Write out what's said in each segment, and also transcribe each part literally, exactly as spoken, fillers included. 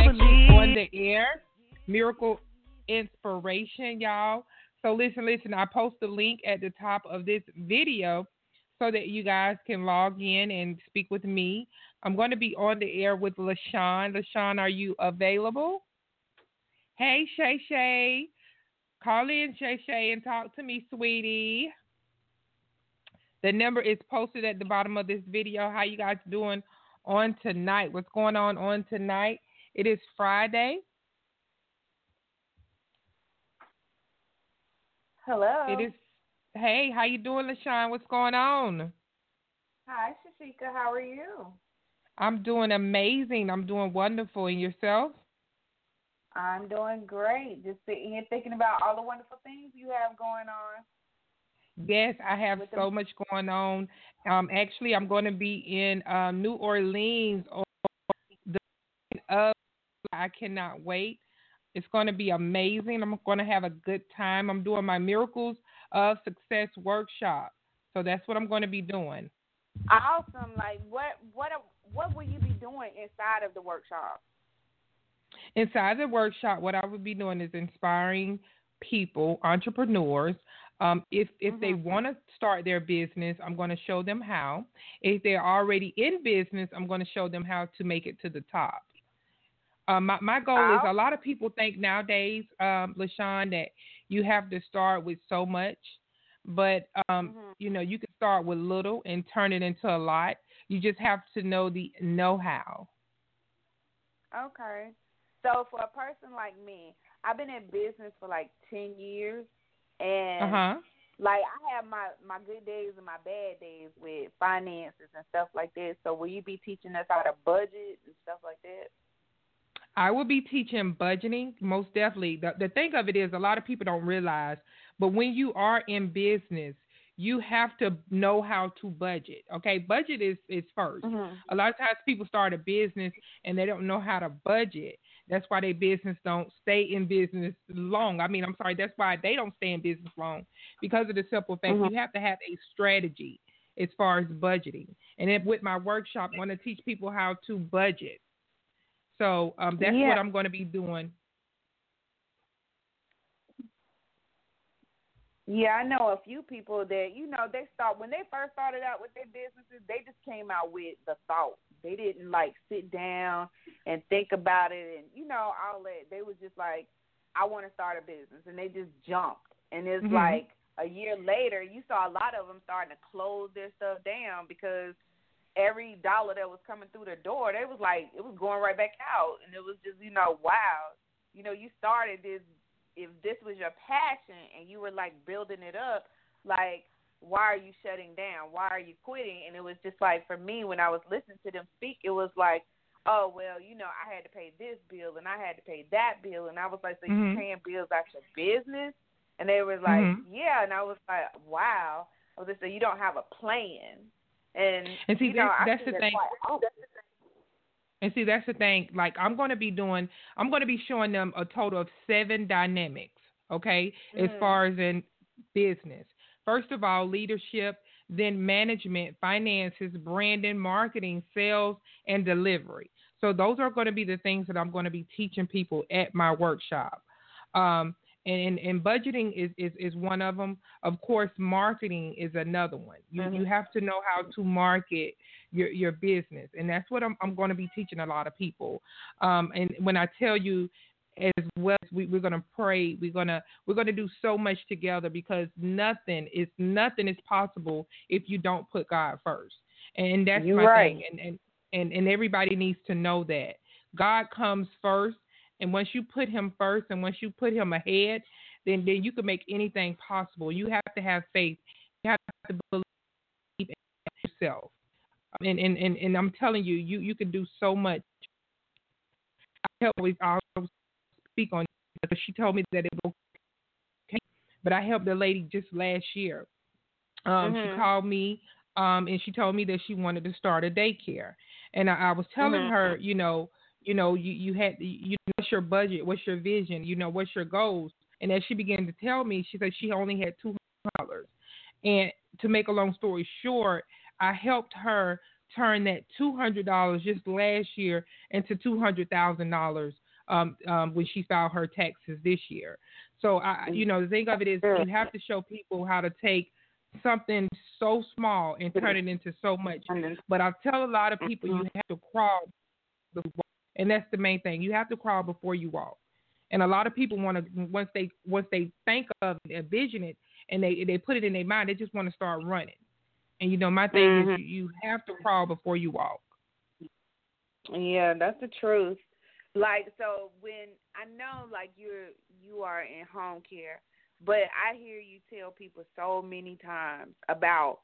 actually on the air. Miracle Inspiration, y'all. So listen, listen. I post the link at the top of this video so that you guys can log in and speak with me. I'm going to be on the air with LaShawn. LaShawn, are you available? Hey, Shay Shay. Call in, Shay Shay, and talk to me, sweetie. The number is posted at the bottom of this video. How you guys doing on tonight? What's going on on tonight? It is Friday. Hello. It is. Hey, how you doing, LaShawn? What's going on? Hi, Shashika. How are you? I'm doing amazing. I'm doing wonderful. And yourself? I'm doing great. Just sitting here thinking about all the wonderful things you have going on. Yes, I have With so the- much going on. Um, actually, I'm going to be in uh, New Orleans on the of. I cannot wait. It's going to be amazing. I'm going to have a good time. I'm doing my Miracles of Success workshop, so that's what I'm going to be doing. Awesome. Like, what, what, what will you be doing inside of the workshop? Inside the workshop, what I would be doing is inspiring people, entrepreneurs. Um, if if Mm-hmm. they want to start their business, I'm going to show them how. If they're already in business, I'm going to show them how to make it to the top. Um, my, my goal is, a lot of people think nowadays, um, LaShawn, that you have to start with so much. But, um, mm-hmm. you know, you can start with little and turn it into a lot. You just have to know the know-how. Okay. So for a person like me, I've been in business for like ten years. And, Uh-huh. like, I have my, my good days and my bad days with finances and stuff like that. So will you be teaching us how to budget and stuff like that? I will be teaching budgeting, most definitely. The, the thing of it is, a lot of people don't realize, but when you are in business, you have to know how to budget. Okay, budget is, is 1st Mm-hmm. A lot of times people start a business and they don't know how to budget. That's why their business don't stay in business long. I mean, I'm sorry, that's why they don't stay in business long, because of the simple fact Mm-hmm. you have to have a strategy as far as budgeting. And then with my workshop, I want to teach people how to budget. So um, that's Yeah. what I'm going to be doing. Yeah, I know a few people that, you know, they start, when they first started out with their businesses, they just came out with the thought. They didn't, like, sit down and think about it and, you know, all that. They was just like, I want to start a business. And they just jumped. And it's Mm-hmm. like a year later, you saw a lot of them starting to close their stuff down because every dollar that was coming through their door, they was like, it was going right back out. And it was just, you know, wow. You know, you started this, if this was your passion and you were, like, building it up, like, why are you shutting down? Why are you quitting? And it was just like, for me, when I was listening to them speak, it was like, oh, well, you know, I had to pay this bill and I had to pay that bill. And I was like, so Mm-hmm. you paying bills out your business? And they were like, Mm-hmm. yeah. And I was like, wow. I was just saying, you don't have a plan. And, and see, you know, that's, I that's the thing. Quite, And see, that's the thing. Like, I'm going to be doing, I'm going to be showing them a total of seven dynamics, okay, mm-hmm. as far as in business. First of all, leadership, then management, finances, branding, marketing, sales, and delivery. So those are going to be the things that I'm going to be teaching people at my workshop. Um, and, and budgeting is, is, is one of them. Of course, marketing is another one. You Mm-hmm. you have to know how to market your your business, and that's what I'm I'm going to be teaching a lot of people. Um, and when I tell you, as well as we, we're going to pray, we're gonna we're gonna do so much together, because nothing is nothing is possible if you don't put God first. And that's You're my right. thing. And, and and and everybody needs to know that God comes first. And once you put him first, and once you put him ahead, then, then you can make anything possible. You have to have faith. You have to believe in yourself. And and, and, and I'm telling you, you, you can do so much. I always, I always speak on it, because she told me that it was okay. But I helped the lady just last year. Um, mm-hmm. She called me, um, and she told me that she wanted to start a daycare. And I, I was telling Mm-hmm. her, you know, you know, you, you had, you know, what's your budget? What's your vision? You know, what's your goals? And as she began to tell me, she said she only had two hundred dollars. And to make a long story short, I helped her turned that two hundred dollars just last year into two hundred thousand dollars um, um, when she filed her taxes this year. So, I, you know, the thing of it is you have to show people how to take something so small and turn it into so much. But I tell a lot of people you have to crawl before you walk. And that's the main thing. You have to crawl before you walk. And a lot of people want to, once they once they think of it, envision it, and they they put it in their mind, they just want to start running. And, you know, my thing mm-hmm. is you, you have to crawl before you walk. Yeah, that's the truth. Like, so when I know, like, you're you are in home care, but I hear you tell people so many times about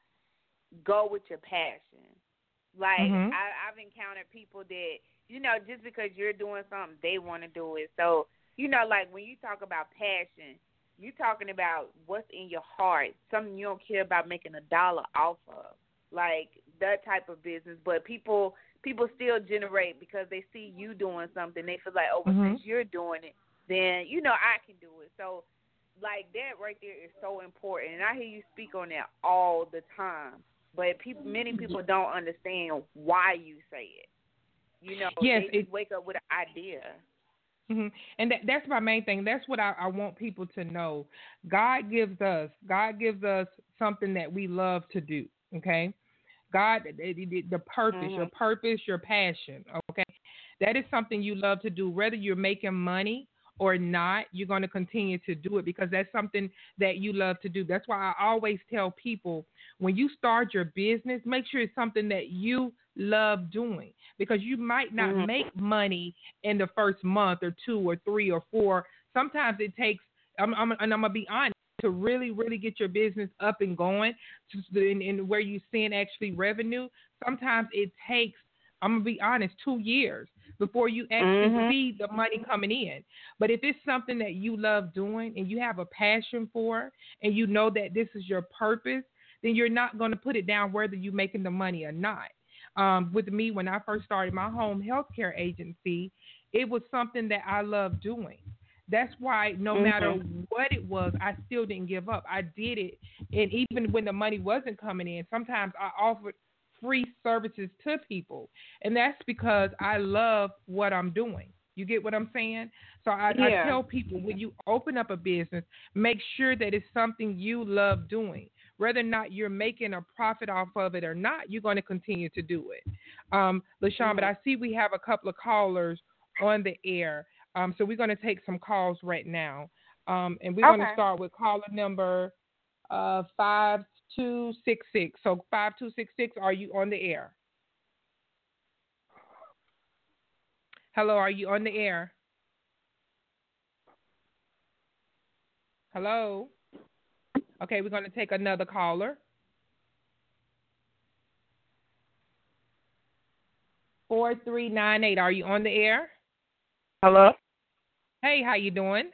go with your passion. Like, mm-hmm. I, I've encountered people that, you know, just because you're doing something, they want to do it. So, you know, like when you talk about passion, you're talking about what's in your heart, something you don't care about making a dollar off of, like that type of business. But people people still generate because they see you doing something. They feel like, oh, well, mm-hmm. since you're doing it, then, you know, I can do it. So, like, that right there is so important. And I hear you speak on that all the time. But people, many people don't understand why you say it. You know, yes, they just wake up with an idea. Mm-hmm. And that, that's my main thing. That's what I, I want people to know. God gives us, God gives us something that we love to do, okay? God, the, the purpose, mm-hmm. your purpose, your passion, okay? That is something you love to do. Whether you're making money or not, you're going to continue to do it because that's something that you love to do. That's why I always tell people, when you start your business, make sure it's something that you love doing, because you might not mm-hmm. make money in the first month or two or three or four. Sometimes it takes, I'm, I'm, and I'm going to be honest, to really, really get your business up and going to, in, in where you're seeing actually revenue. Sometimes it takes, I'm going to be honest, two years before you actually mm-hmm. see the money coming in. But if it's something that you love doing and you have a passion for, and you know that this is your purpose, then you're not going to put it down whether you're making the money or not. Um, with me, when I first started my home health care agency, it was something that I loved doing. That's why no mm-hmm. matter what it was, I still didn't give up. I did it. And even when the money wasn't coming in, sometimes I offered free services to people. And that's because I love what I'm doing. You get what I'm saying? So I, yeah. I tell people, when you open up a business, make sure that it's something you love doing. Whether or not you're making a profit off of it or not, you're going to continue to do it. Um, LaShawn, mm-hmm. but I see we have a couple of callers on the air. Um, so we're going to take some calls right now. Um, and we're okay. going to start with caller number uh, five two six six. So five two six six, are you on the air? Hello, are you on the air? Hello? Okay, we're going to take another caller. four three nine eight, are you on the air? Hello? Hey, how you doing?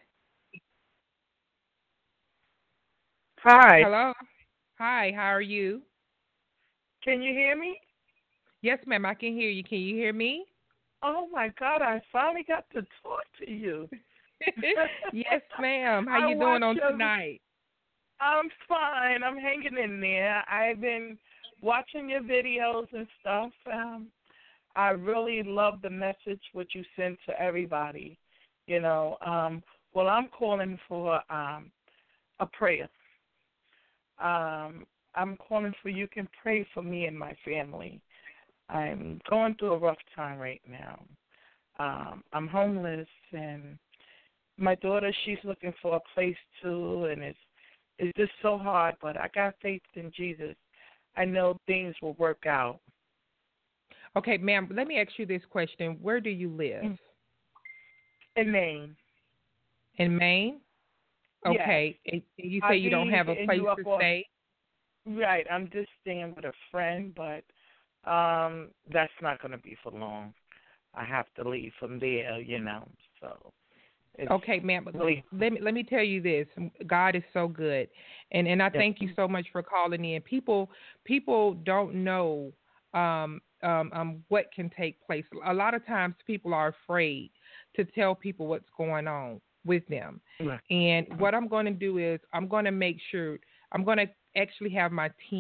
Hi. Hello? Hi, how are you? Can you hear me? Yes, ma'am, I can hear you. Can you hear me? Oh, my God, I finally got to talk to you. Yes, ma'am. How you doing on your, tonight? I'm fine. I'm hanging in there. I've been watching your videos and stuff. Um, I really love the message what you send to everybody. You know, um, well, I'm calling for um, a prayer. Um, I'm calling for you can pray for me and my family. I'm going through a rough time right now. Um, I'm homeless, and my daughter, she's looking for a place too, and it's it's just so hard. But I got faith in Jesus. I know things will work out. Okay, ma'am, let me ask you this question. Where do you live? In Maine. In Maine? Okay. Yes. And you say you don't have a place to stay? Right. I'm just staying with a friend, but um, that's not going to be for long. I have to leave from there, you know. So. Okay, ma'am. Really, let me let me tell you this. God is so good, and and I thank you so much for calling in. People people don't know um, um, um, what can take place. A lot of times, people are afraid to tell people what's going on with them. Right. And what I'm going to do is I'm going to make sure I'm going to actually have my team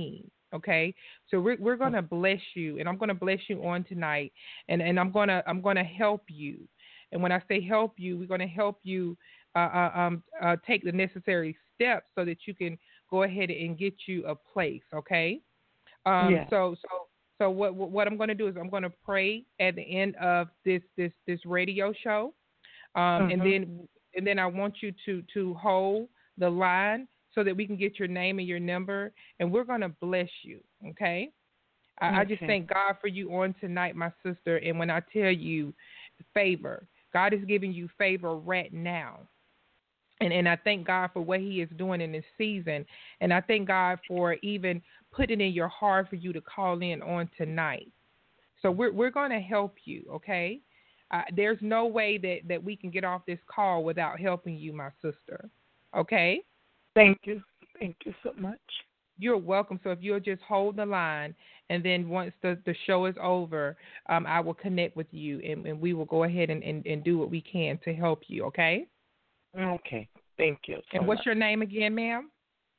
Okay, so we're we're gonna bless you, and I'm gonna bless you on tonight, and and I'm gonna I'm gonna help you, and when I say help you, we're gonna help you uh, uh, um uh, take the necessary steps so that you can go ahead and get you a place. Okay, um Yeah. so so so what what what I'm gonna do is I'm gonna pray at the end of this this this radio show, um and Mhm. then and then I want you to to hold the line so that we can get your name and your number, and we're going to bless you, okay? I, I just Okay. thank God for you on tonight, my sister, and when I tell you favor, God is giving you favor right now. And, and I thank God for what he is doing in this season, and I thank God for even putting in your heart for you to call in on tonight. So we're, we're going to help you, okay? Uh, there's no way that, that we can get off this call without helping you, my sister, okay? Thank you. Thank you so much. You're welcome. So if you'll just hold the line, and then once the, the show is over, um, I will connect with you, and, and we will go ahead and, and, and do what we can to help you, okay? Okay. Thank you so And what's much. your name again, ma'am?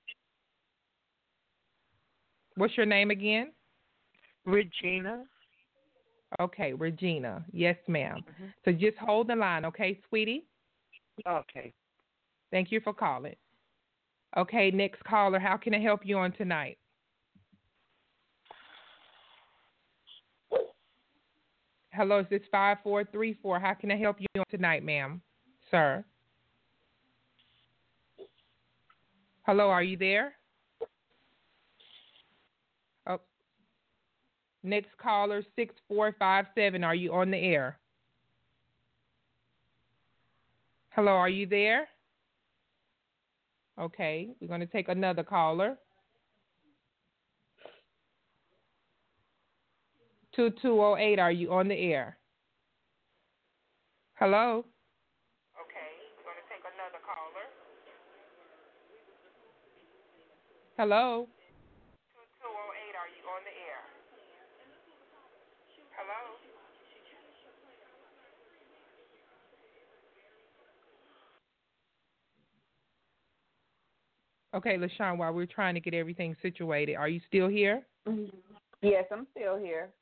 What's your name again? Regina. Okay, Regina. Yes, ma'am. Mm-hmm. So just hold the line, okay, sweetie? Okay. Thank you for calling. Okay, next caller. How can I help you on tonight? Hello, is this five four three four? How can I help you on tonight, ma'am? Sir? Hello, are you there? Oh. Next caller, six four five seven. Are you on the air? Hello, are you there? Okay, we're going to take another caller. two two zero eight, are you on the air? Hello? Okay, we're going to take another caller. Hello? two two zero eight, are you on the air? Hello? Okay, LaShawn, while we're trying to get everything situated, are you still here? Mm-hmm. Yes, I'm still here.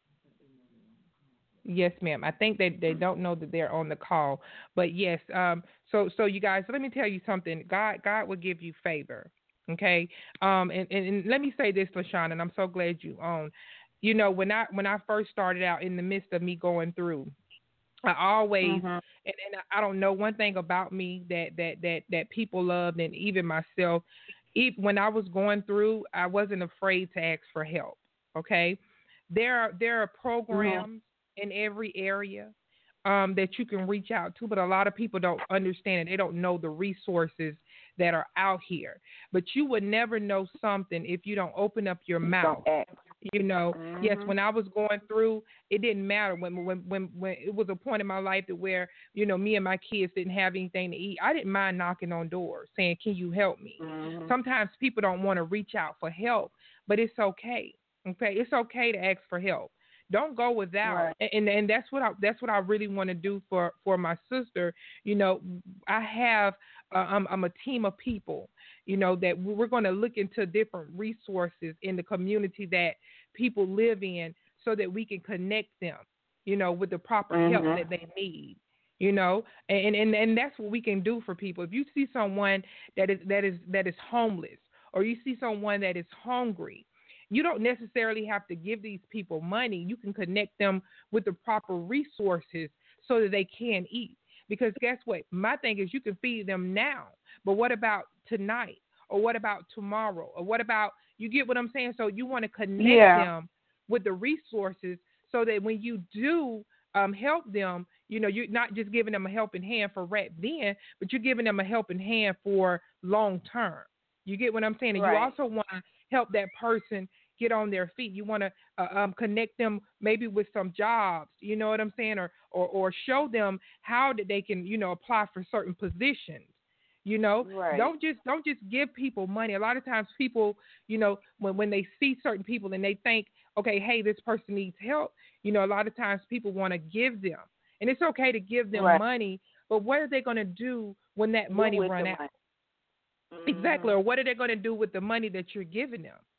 Yes, ma'am. I think they they don't know that they're on the call, but yes. Um. So so you guys, let me tell you something. God God will give you favor. Okay. Um. And, and, and let me say this, LaShawn, and I'm so glad you own. You know, when I when I first started out in the midst of me going through, I always, Mm-hmm. and, and I don't know one thing about me that that that that people loved, and even myself. Even when I was going through, I wasn't afraid to ask for help. Okay, there are there are Mm-hmm. programs in every area um, that you can reach out to, but a lot of people don't understand it. They don't know the resources that are out here. But you would never know something if you don't open up your mouth. Don't ask. You know, Mm-hmm. yes, when I was going through, it didn't matter. When when when when it was a point in my life that where, you know, me and my kids didn't have anything to eat, I didn't mind knocking on doors saying, "Can you help me?" Mm-hmm. Sometimes people don't want to reach out for help, but it's okay. Okay, it's okay to ask for help. Don't go without. Right. And, and and that's what I that's what I really want to do for for my sister. You know, I have uh, I'm I'm a team of people. You know that we're going to look into different resources in the community that people live in, so that we can connect them. You know, with the proper help Mm-hmm. that they need. You know, and, and and that's what we can do for people. If you see someone that is that is that is homeless, or you see someone that is hungry, you don't necessarily have to give these people money. You can connect them with the proper resources so that they can eat. Because guess what? My thing is you can feed them now, but what about tonight? Or what about tomorrow? Or what about, you get what I'm saying? So you want to connect Yeah. them with the resources so that when you do um, help them, you know, you're not just giving them a helping hand for right then, but you're giving them a helping hand for long term. You get what I'm saying? And you Right. also want to help that person get on their feet. You want to uh, um, connect them maybe with some jobs, you know what I'm saying? Or, or, or show them how that they can, you know, apply for certain positions. You know, Right. don't just don't just give people money. A lot of times people, you know, when, when they see certain people and they think, okay, hey, this person needs help, you know, a lot of times people want to give them. And it's okay to give them Right. money, but what are they going to do when that Do money with run the out? money. Exactly. Mm-hmm. Or what are they going to do with the money that you're giving them?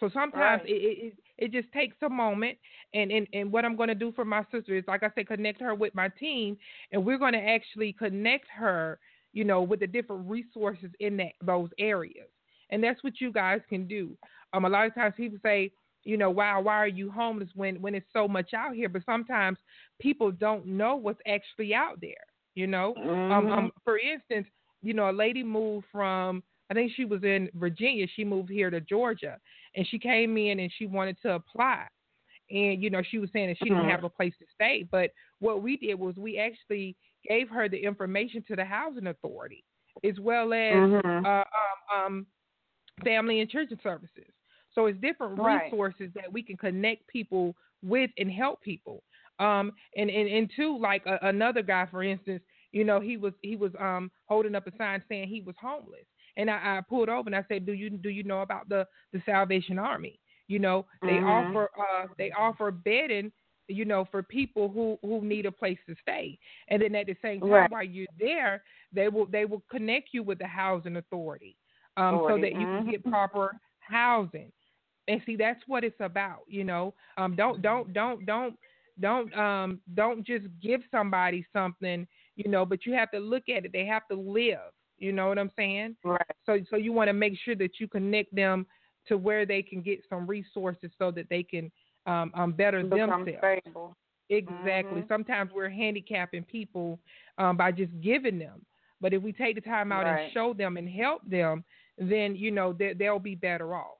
So sometimes Right. it, it it it just takes a moment, and, and and what I'm going to do for my sister is, like I said, connect her with my team, and we're going to actually connect her, you know, with the different resources in that those areas, and that's what you guys can do. Um, a lot of times people say, you know, wow, why are you homeless when when it's so much out here? But sometimes people don't know what's actually out there. You know, um, Mhm. um, for instance, you know, a lady moved from, I think she was in Virginia. She moved here to Georgia, and she came in and she wanted to apply. And, you know, she was saying that she didn't Mhm. have a place to stay. But what we did was we actually gave her the information to the housing authority, as well as Mhm. uh, um, um, family and church services. So it's different Right. resources that we can connect people with and help people. Um, and, and, and two, like a, another guy, for instance, you know, he was he was um holding up a sign saying he was homeless. And I, I pulled over and I said, Do you do you know about the, the Salvation Army? You know, they Mhm. offer uh they offer bedding, you know, for people who, who need a place to stay. And then at the same time, Right. while you're there, they will they will connect you with the housing authority, um, so Forty. that you can Mhm. get proper housing. And see, that's what it's about, you know. Um, don't don't don't don't don't um don't just give somebody something, you know, but you have to look at it. They have to live. You know what I'm saying? Right. So so you want to make sure that you connect them to where they can get some resources so that they can um, um better Become themselves. stable. Exactly. Mhm. Sometimes we're handicapping people um, by just giving them. But if we take the time out and Right. show them and help them, then you know they, they'll be better off.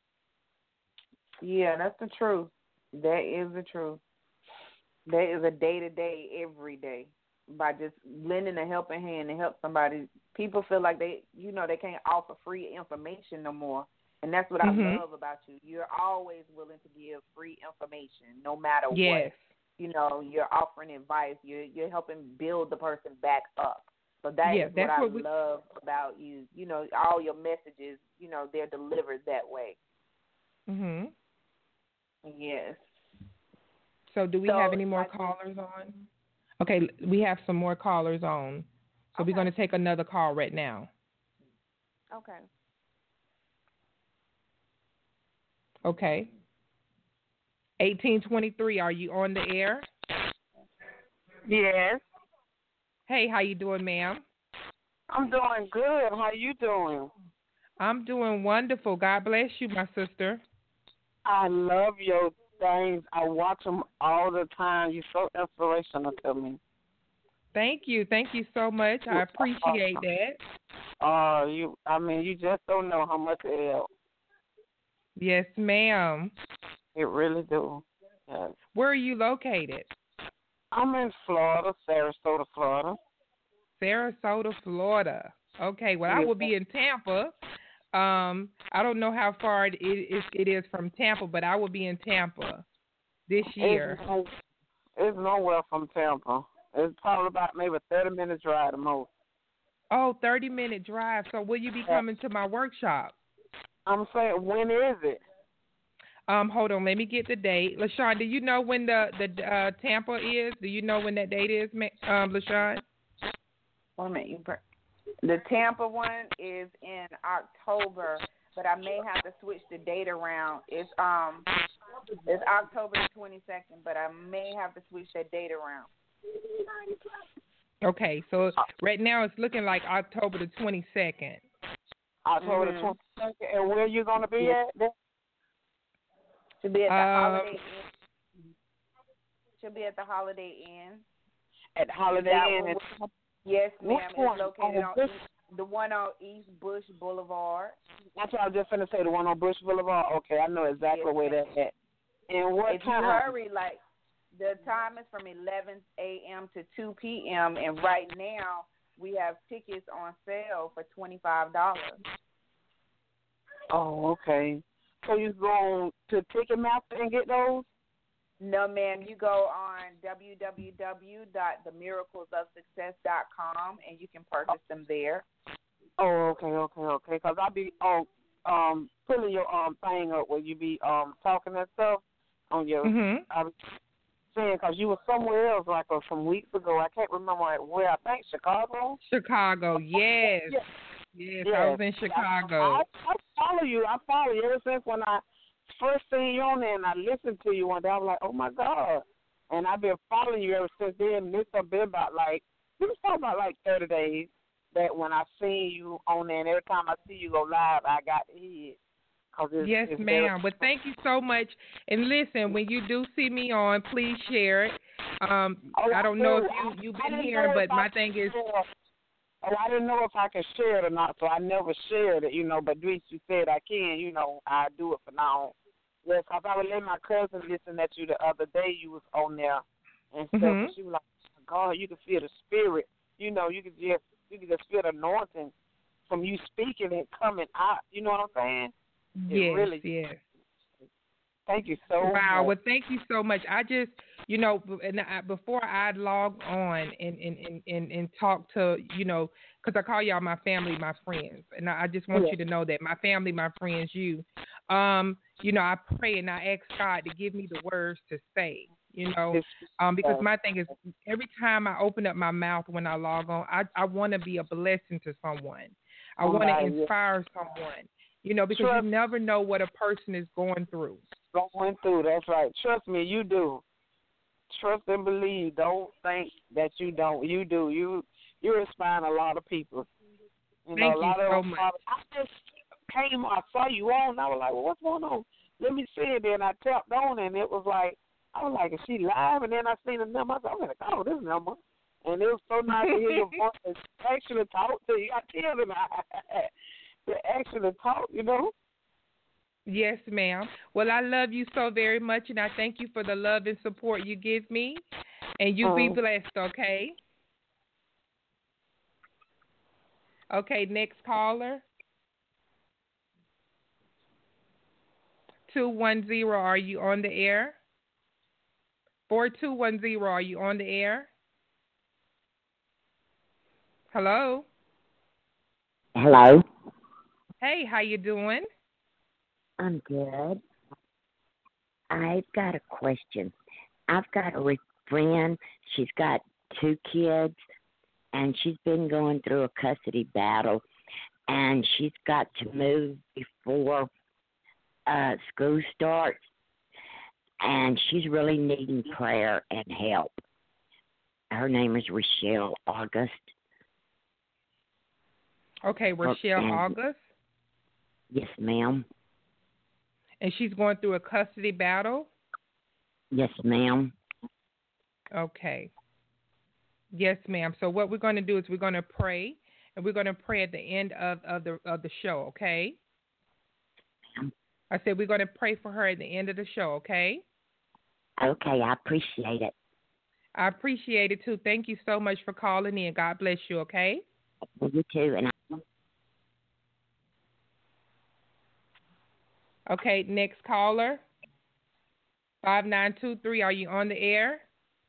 Yeah, that's the truth. That is the truth. That is a day to day, every day. By just lending a helping hand to help somebody, people feel like they, you know, they can't offer free information no more. And that's what I Mhm. love about you. You're always willing to give free information, no matter Yes. what. You know, you're offering advice. You're you're helping build the person back up. So that Yeah. is what That's I what we. love about you. You know, all your messages, you know, they're delivered that way. Mhm. Yes. So do we have So any more like with callers on? Okay, we have some more callers on. So we're okay, going to take another call right now. okay. Okay. eighteen twenty-three, are you on the air? Yes, Hey, how you doing, ma'am? I'm doing good. How you doing? I'm doing wonderful. God bless you, my sister. I love your things. I watch them all the time. You're so inspirational to me. Thank you. Thank you so much. I You appreciate that. are. Uh, you. I mean, you just don't know how much it helps. Yes, ma'am. It really do. Yes. Where are you located? I'm in Florida, Sarasota, Florida. Sarasota, Florida. Okay, well, I Yeah. will be in Tampa. Um, I don't know how far it is, it is from Tampa, but I will be in Tampa this It's year. no, it's nowhere from Tampa. It's probably about maybe a thirty minute drive the most. Oh, thirty minute drive. So will you be Yeah. coming to my workshop? I'm saying, when is it? Um, hold on, let me get the date. LaShawn, do you know when the the uh, Tampa is? Do you know when that date is, ma- um, LaShawn? Wait a minute. You br- the Tampa one is in October, but I may have to switch the date around. It's um it's October the twenty second, but I may have to switch that date around. Okay, so right now it's looking like October the twenty-second. October the Mhm. twenty second. And where you gonna be Yes. at? Then? Should be at the Um, Holiday Inn. Should be at the Holiday Inn. At Holiday That Inn. one. And Was, yes, which ma'am. It's one? located Oh, on Bush. East, the one on East Bush Boulevard. That's what I was just gonna say. The one on Bush Boulevard. Okay, I know exactly Yes, where ma'am. that's at. And what If you time? hurry, like the time is from eleven a.m. to two p.m. and right now we have tickets on sale for twenty-five dollars. Oh, okay. So you go to Ticketmaster and get those? No, ma'am. You go on w w w dot the miracles of success dot com and you can purchase them there. Oh, okay, okay, okay. Because I be um um pulling your um thing up where you be um talking and stuff on your. mhm. I was saying because you were somewhere else like uh, some weeks ago. I can't remember where. I think Chicago. Chicago, yes. Yes. Yes, I Yes. was in I, Chicago. I, I follow you. I follow you ever since when I first seen you on there, and I listened to you one day. I was like, oh my God. And I've been following you ever since then. This has been about like, it was probably about like thirty days that when I seen you on there, and every time I see you go live, I got to hear it. It's, yes, it's ma'am. very- Well, thank you so much. And listen, when you do see me on, please share it. Um, oh, I don't I know if do. you, I, you've I been didn't here, know but if my I thing is, share. Oh, I didn't know if I could share it or not, so I never shared it, you know. But Dries, you said I can, you know, I do it for now. Yes, because I would let my cousin listen at you the other day. You was on there and stuff, Mhm. and she was like, oh, God, you can feel the spirit. You know, you can just, you can just feel the anointing from you speaking and coming out. You know what I'm saying? It yes, really, yes. Thank you so Wow. much. Well, thank you so much. I just, you know, b- and I, before I log on and, and, and, and, and talk to, you know, because I call y'all my family, my friends. And I I just want Yeah. you to know that my family, my friends, you, um, you know, I pray and I ask God to give me the words to say, you know, It's, um, because uh, my thing is every time I open up my mouth when I log on, I, I want to be a blessing to someone. I want to somebody, yeah. inspire someone, you know, because Trust- you never know what a person is going through. Going through, that's right. Trust me, you do. Trust and believe. Don't think that you don't. You do. You you inspire a lot of people. You Thank know, a you lot of so them, much. I just came, I saw you on, and I was like, well, what's going on? Let me see it. Then I tapped on, and it was like, I was like, is she live? And then I seen the number. I was like, I'm going to call this number. And it was so nice to hear your voice and actually talk to you. I tell them, to actually talk, you know. Yes, ma'am. Well, I love you so very much, and I thank you for the love and support you give me. And you be Um, blessed, okay? Okay, next caller. two one zero, are you on the air? four two one zero, are you on the air? Hello? Hello. Hey, how you doing? I'm good. I've got a question. I've got a friend. She's got two kids, and she's been going through a custody battle, and she's got to move before uh, school starts, and she's really needing prayer and help. Her name is Rochelle August. Okay, Rochelle and, August. Yes, ma'am. And she's going through a custody battle? Yes, ma'am. Okay. Yes, ma'am. So what we're going to do is we're going to pray, and we're going to pray at the end of, of the of the show, okay? Ma'am. I said we're going to pray for her at the end of the show, okay? Okay, I appreciate it. I appreciate it, too. Thank you so much for calling in. God bless you, okay? You too. And I- Okay, next caller. five nine two three, are you on the air?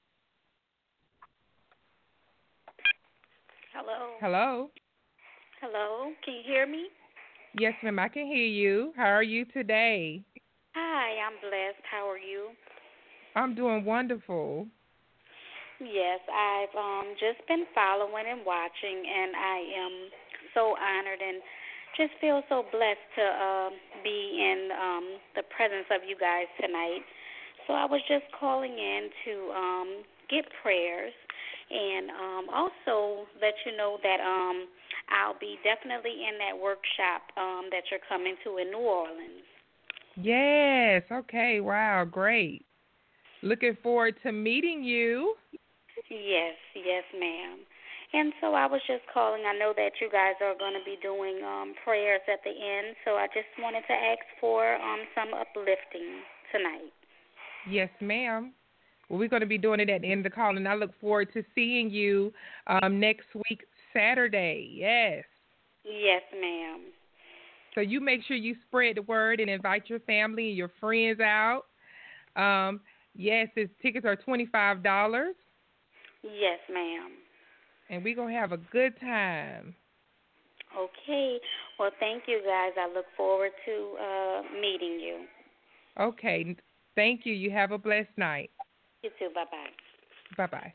Hello. Hello? Hello. Can you hear me? Yes, ma'am, I can hear you. How are you today? Hi, I'm blessed. How are you? I'm doing wonderful. Yes, I've um just been following and watching, and I am so honored and just feel so blessed to uh, be in um, the presence of you guys tonight. So I was just calling in to um, get prayers and um, also let you know that um, I'll be definitely in that workshop um, that you're coming to in New Orleans. Yes, okay, wow, great. Looking forward to meeting you. Yes, yes, ma'am. And so I was just calling. I know that you guys are going to be doing um, prayers at the end, so I just wanted to ask for um, some uplifting tonight. Yes, ma'am. Well, we're going to be doing it at the end of the call, and I look forward to seeing you um, next week, Saturday. Yes. Yes, ma'am. So you make sure you spread the word and invite your family and your friends out. Um, yes, his tickets are twenty-five dollars. Yes, ma'am. And we're going to have a good time. Okay. Well, thank you, guys. I look forward to uh, meeting you. Okay. Thank you. You have a blessed night. You too. Bye-bye. Bye-bye.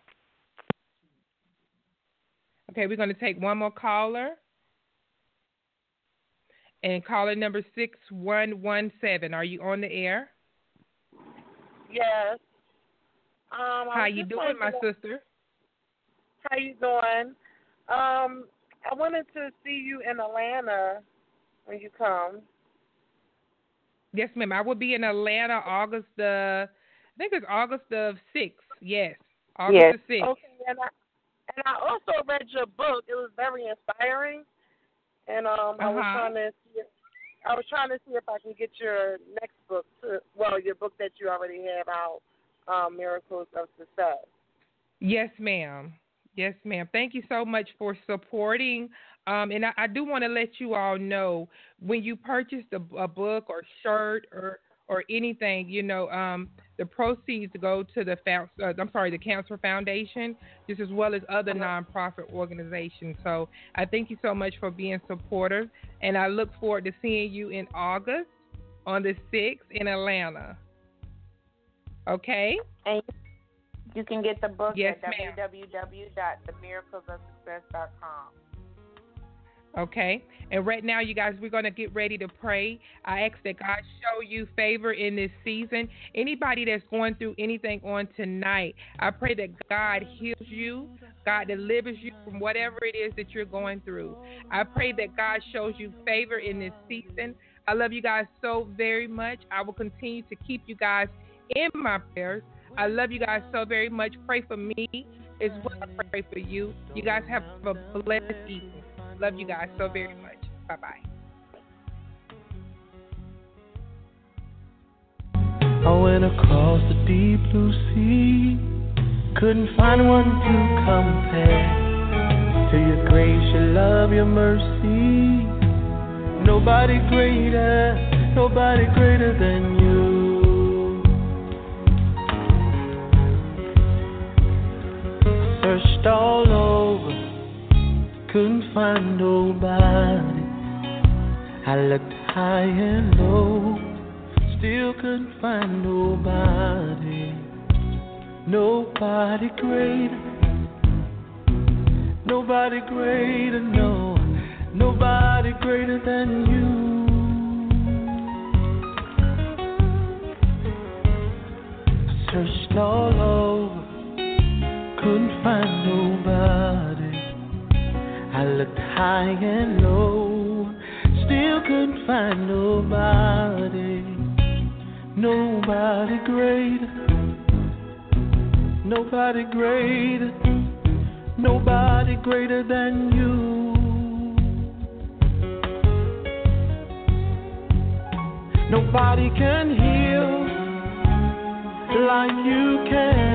Okay, we're going to take one more caller. and caller number six one one seven. Are you on the air? Yes. Um, How you doing, my to, sister? How you doing? Um, I wanted to see you in Atlanta when you come. Yes, ma'am. I will be in Atlanta August the, I think it's August the sixth. Yes, August yes. the sixth. Okay, and I and I also read your book. It was very inspiring, and um, I uh-huh. was trying to see if, I was trying to see if I can get your next book. To, well, your book that you already have out, um, Miracles of Success. Yes, ma'am. Yes, ma'am. Thank you so much for supporting. Um, and I, I do want to let you all know, when you purchase a, a book or shirt or or anything, you know, um, the proceeds go to the uh, I'm sorry, the Cancer Foundation, just as well as other nonprofit organizations. So I thank you so much for being supportive, and I look forward to seeing you in August on the sixth in Atlanta. Okay. And you can get the book yes, at ma'am. w w w dot the miracles of success dot com. Okay. And right now, you guys, we're going to get ready to pray. I ask that God show you favor in this season. Anybody that's going through anything on tonight, I pray that God heals you, God delivers you from whatever it is that you're going through. I pray that God shows you favor in this season. I love you guys so very much. I will continue to keep you guys in my prayers. I love you guys so very much. Pray for me as well. I pray for you. You guys have a blessed evening. Love you guys so very much. Bye-bye. I went across the deep blue sea, couldn't find one to compare to your grace, your love, your mercy. Nobody greater, nobody greater than you. Searched all over, couldn't find nobody. I looked high and low, still couldn't find nobody. Nobody greater, nobody greater, no, nobody greater than you. I searched all over, couldn't find nobody. I looked high and low, still couldn't find nobody. Nobody greater, nobody greater, nobody greater than you. Nobody can heal like you can.